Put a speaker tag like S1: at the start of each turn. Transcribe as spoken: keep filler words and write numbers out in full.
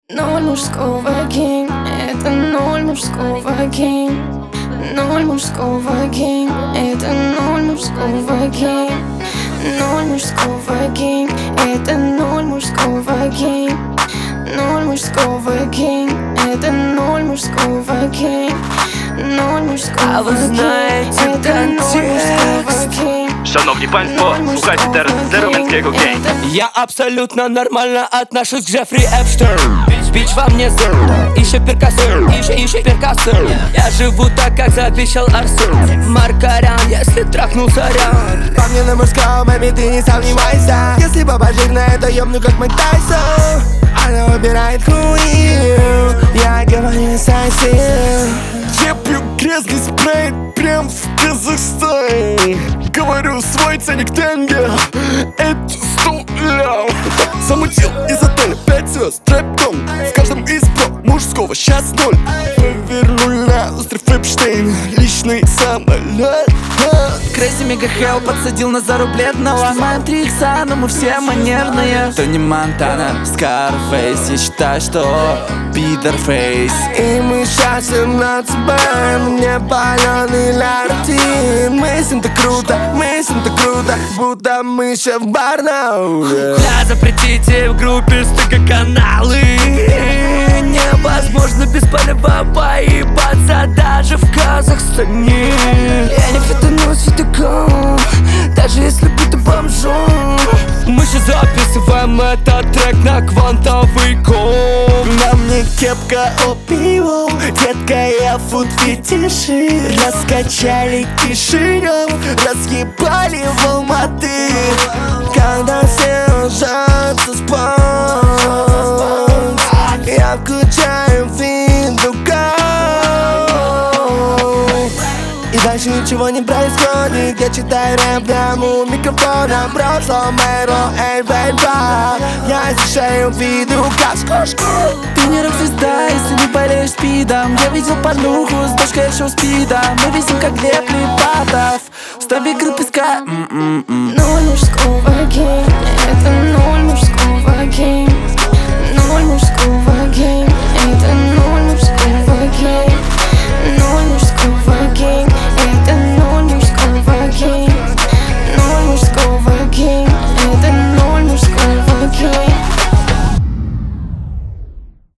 S1: Ноль мужского гейм, это ноль мужского гейм. Ноль мужского гейм, это ноль мужского гейм. Ноль мужского гейм, это ноль мужского гейм. Ноль мужского гейм, это ноль мужского гейм. Ноль мужского гейм,
S2: а ви знаєте контекст.
S3: Шановні панство, слухайте зараз Зероменського гейм.
S2: Я абсолютно нормально отношусь к Джеффри Эпштейн. Бич во мне зэр, ищет перкассер, ищет, ищет перкассер. Я живу так, как завещал Арсен Маркарян, если трахнул сорян.
S4: По мне на мужском, маме, ты не сомневайся. Если баба жирная, то ёбну как Майк Тайсон. Она убирает хуйню, я говорю сосед.
S5: Я пью грязный спрей прям в Казахстане. Говорю, свой ценник тенге, это сто ляв. Замутил из отеля пять звезд, трэп-дом. В каждом из про мужского сейчас ноль. Повернули на остров Эпштейн, личный самолет.
S6: Крейзи Мега Хелл подсадил на зару бледного. Снимаем три икса, но мы все манерные. Тони Монтана, Скарфейс. Я считаю, что пидорфейс.
S4: И мы счастливы над собой, мне паленый ляртин. Мы с ним так круто, мы с ним так круто, будто мы еще в Барнауле.
S2: Бля, запретите в группе стыка-каналы. Невозможно без палева поебаться даже в Казахстане. Я не фитонусь фитоком, даже если будто бомжом. Мы же записываем этот трек на квантовый ком.
S4: На мне кепка опио, детка, я фуд-фетиши. Раскачали Кишинев, разъебали в Алматы. Когда все ложатся спать, я включаю видеокал. И дальше ничего не происходит. Я читаю рэп прямо у микрофона. Прошлом мэро, эй, бэйба. Я ощущаю видеокал.
S6: Ты не рок-звезда, если не болеешь спидом. Я видел порнуху с дочкой еще спида. Мы висим как Глеб Липатов. С тобой игры песка.
S1: Ноль мужского гейм, это ноль мужского гейм. Ноль мужского гейм, это ноль мужского гейм.